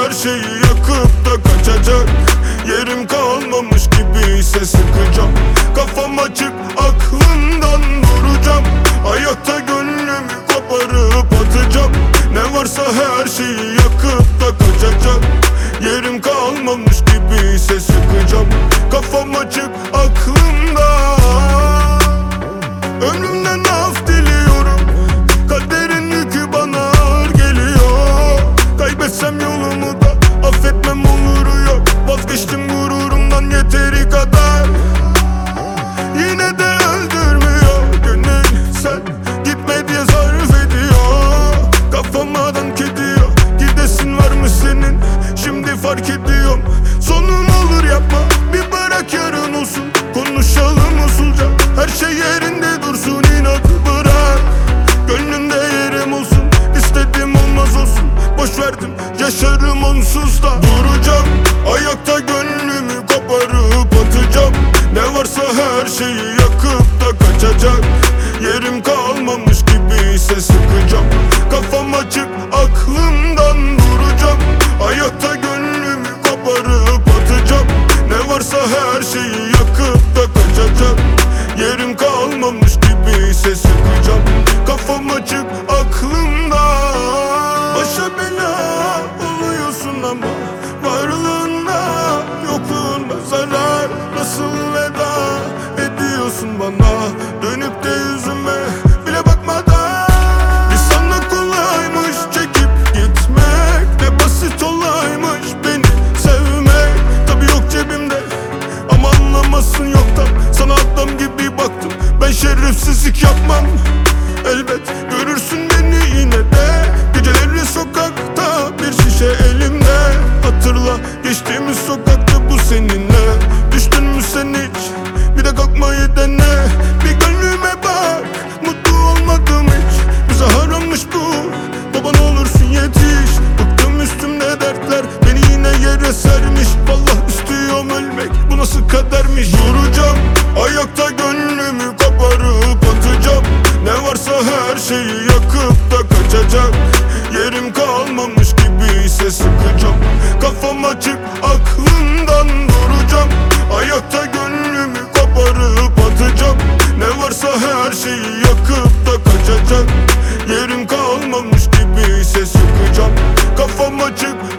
her şeyi yakıp da kaçacak. Yerim kalmamış gibi ise sıkacağım. Kafam açık, aklımdan vuracağım. Hayatta gönlümü koparıp atacağım. Ne varsa her şeyi yakıp da kaçacak. Yerim kalmamış gibi ise sıkacağım. Kafam açık, aklımda. Ömrümden af diliyorum. Kaderin yükü bana ağır geliyor. Kaybetsem yolumu da affetmem oluru yok. Vazgeçtim gururumdan yeteri kadar. Yine de öldürmüyor gönül, sen gitme diye zarf ediyor. Kafama dank ediyor. Gidesin var mı senin? Şimdi fark ediyorum. Sonum olur yapma, bir bırak yarın olsun. Konuşalım usulca, her şey yerinde dursun. İnadı bırak, gönlümde yerim olsun. İstediğim olmaz olsun, boş verdim, yaşarım onsuz da. Duracağım, ayakta gönlümü koparıp atacağım. Ne varsa her şeyi yakıp da kaçacak. Yerim kalmamış gibi ise sıkacağım. Kafam açık, aklımdan vuracağım. Ayakta gönlümü koparıp atacağım. Ne varsa her şeyi yakıp da kaçacak. Yerim kalmamış gibi ise sıkacağım. Kafam açık, aklımda. Başa bela oluyorsun ama varlığında yokluğunda zarar. Nasıl veda ediyorsun bana, dönüp de yüzüme bile bakmadan. Bir sana kolaymış çekip gitmek, ne basit olaymış beni sevmek. Tabi yok cebimde ama anlamasın yoktan. Sana adam gibi baktım, ben şerefsizlik yapmam. Elbet görürsün beni yine de. Geceleri sokakta, bir şişe elimde. Hatırla geçtiğimiz sokakta bu seninle. Düştün mü sen hiç? Bir de kalkmayı dene. Bir gönlüme bak, mutlu olmadım hiç. Bize harammış bu, baban olursun yetiş. Bıktım üstümde dertler, beni yine yere sermiş. Vallahi istiyorum ölmek, bu nasıl kadermiş. Duracağım, ayakta gönlümü koparıp atacağım. Ne varsa her şeyi yakıp da kaçacak. Yerim kalmamış gibi ise sıkacağım. Kafam açık, aklımdan duracağım. Ayakta gönlümü koparıp atacağım. Ne varsa her şeyi yakıp da kaçacak. Yerim kalmamış gibi ise sıkacağım. Kafam açık,